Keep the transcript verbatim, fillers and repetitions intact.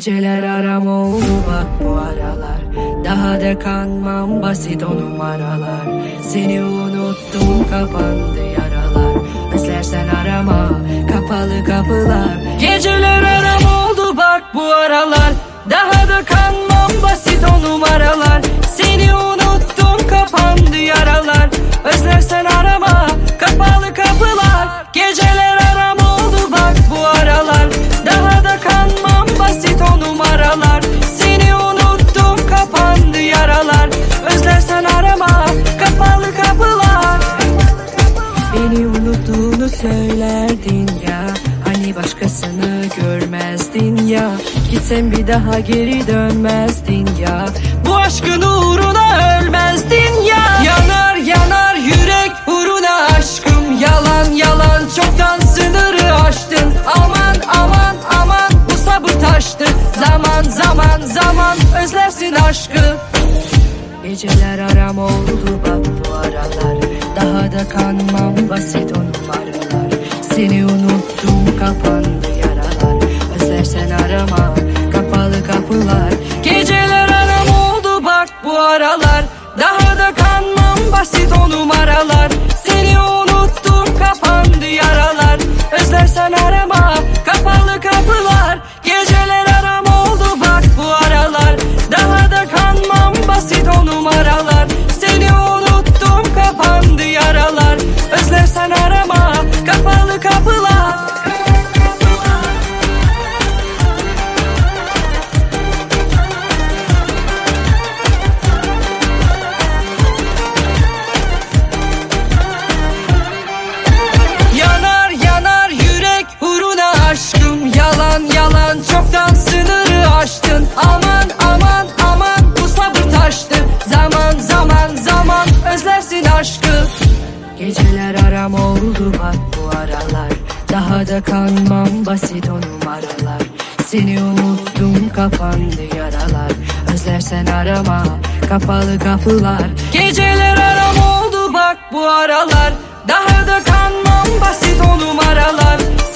Geceler aram oldu bak bu aralar. Daha da kanmam basit o numaralar. Seni unuttum kapandı yaralar. Özlersen arama kapalı kapılar. Geceler aram oldu bak bu aralar. Daha da kanmam basit o numaralar. Seni unuttum kapandı yaralar. Özlersen arama kapalı kapılar. Geceler aram oldu bak bu aralar. Daha da kanmam basit o numaralar. Seni unuttum kapandı yaralar. Özlersen arama kapalı kapılar. Beni unuttuğunu söylerdin ya, hani başkasını görmezdin ya. Gitsen bir daha geri dönmezdin ya. Bu aşkın uğruna ölmezdin ya. Yanar yanar yürek uğruna aşkım. Yalan yalan çoktan sınırı aştın. Aman aman aman bu sabır taştı. Zaman zaman zaman özlersin aşkı. Geceler aram oldu bak bu aralar. Daha da kanmam basit o numaralar. Seni unuttum kapandı yaralar. Özlersen arama kapalı kapılar. Geceler aram oldu bak bu aralar. Daha da kanmam basit o numaralar. Seni unuttum kapandı yaralar. Özlersen arama kapalı kapılar. Geceler aram oldu bak bu aralar. Daha da kanmam basit o numaralar. Seni unuttum kapandı yaralar. Özlersen arama kapalı kapılar. Yanar yanar yürek uğruna aşkım. Yalan yalan çoktan sınırı aştın. Aman aman aman bu sabır taştı. Zaman zaman zaman özlersin aşkı. Geceler aram oldu bak bu aralar. Daha da kanmam basit o numaralar. Seni unuttum kapandı yaralar. Özlersen arama kapalı kapılar. Geceler aram oldu bak bu aralar. Daha da kanmam basit o numaralar.